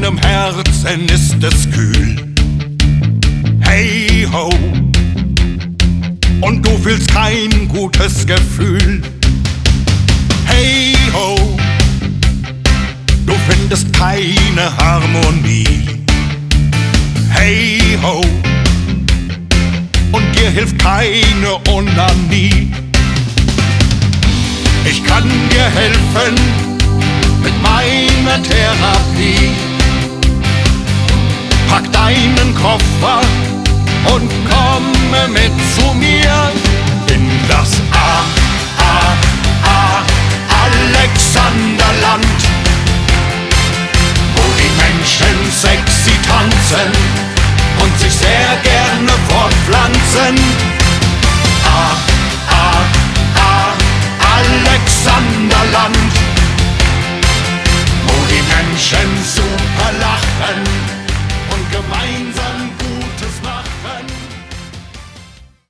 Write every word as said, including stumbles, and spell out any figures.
meinem Herzen ist es kühl. Hey ho, und du fühlst kein gutes Gefühl. Hey ho, du findest keine Harmonie. Hey ho, und dir hilft keine Onanie. Ich kann dir helfen mit meiner Therapie. Pack deinen Koffer und komme mit zu mir in das A, A, A, Alexanderland, wo die Menschen sexy tanzen und sich sehr gerne fortpflanzen.